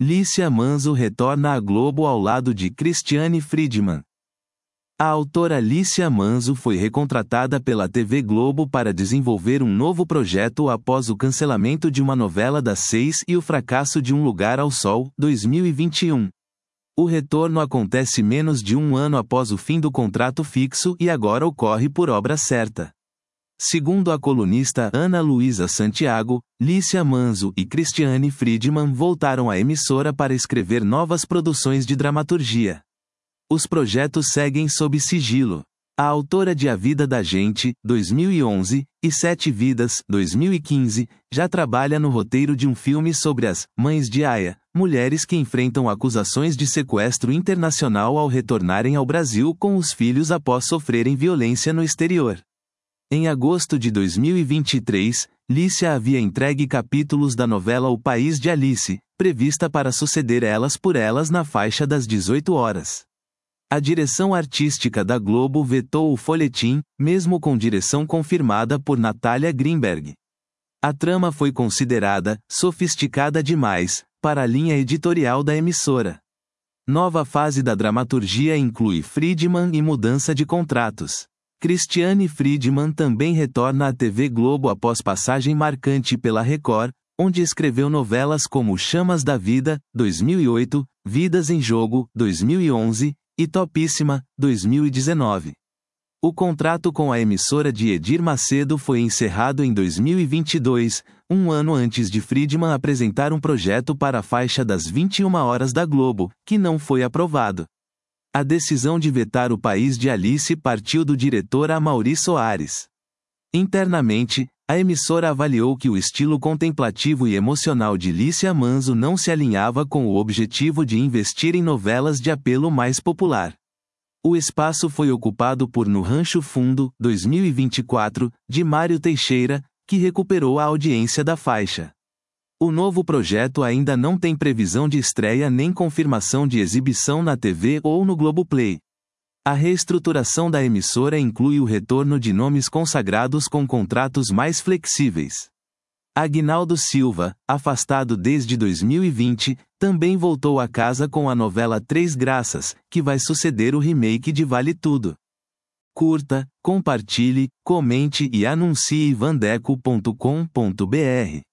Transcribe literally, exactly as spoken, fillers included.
Lícia Manzo retorna à Globo ao lado de Cristiane Friedman. A autora Lícia Manzo foi recontratada pela T V Globo para desenvolver um novo projeto após o cancelamento de uma novela das seis e o fracasso de Um Lugar ao Sol, dois mil e vinte e um. O retorno acontece menos de um ano após o fim do contrato fixo e agora ocorre por obra certa. Segundo a colunista Ana Luísa Santiago, Lícia Manzo e Cristiane Friedman voltaram à emissora para escrever novas produções de dramaturgia. Os projetos seguem sob sigilo. A autora de A Vida da Gente, dois mil e onze, e Sete Vidas, dois mil e quinze, já trabalha no roteiro de um filme sobre as Mães de Aia, mulheres que enfrentam acusações de sequestro internacional ao retornarem ao Brasil com os filhos após sofrerem violência no exterior. Em agosto de dois mil e vinte e três, Lícia havia entregue capítulos da novela O País de Alice, prevista para suceder Elas por Elas na faixa das dezoito horas. A direção artística da Globo vetou o folhetim, mesmo com direção confirmada por Natália Grimberg. A trama foi considerada sofisticada demais para a linha editorial da emissora. Nova fase da dramaturgia inclui Friedman e mudança de contratos. Cristiane Friedman também retorna à T V Globo após passagem marcante pela Record, onde escreveu novelas como Chamas da Vida, dois mil e oito, Vidas em Jogo, dois mil e onze, e Topíssima, dois mil e dezenove. O contrato com a emissora de Edir Macedo foi encerrado em dois mil e vinte e dois, um ano antes de Friedman apresentar um projeto para a faixa das vinte e uma horas da Globo, que não foi aprovado. A decisão de vetar O País de Alice partiu do diretor Amaury Soares. Internamente, a emissora avaliou que o estilo contemplativo e emocional de Lícia Manzo não se alinhava com o objetivo de investir em novelas de apelo mais popular. O espaço foi ocupado por No Rancho Fundo, dois mil e vinte e quatro, de Mário Teixeira, que recuperou a audiência da faixa. O novo projeto ainda não tem previsão de estreia nem confirmação de exibição na T V ou no Globoplay. A reestruturação da emissora inclui o retorno de nomes consagrados com contratos mais flexíveis. Aguinaldo Silva, afastado desde dois mil e vinte, também voltou à casa com a novela Três Graças, que vai suceder o remake de Vale Tudo. Curta, compartilhe, comente e anuncie vandeco ponto com ponto br.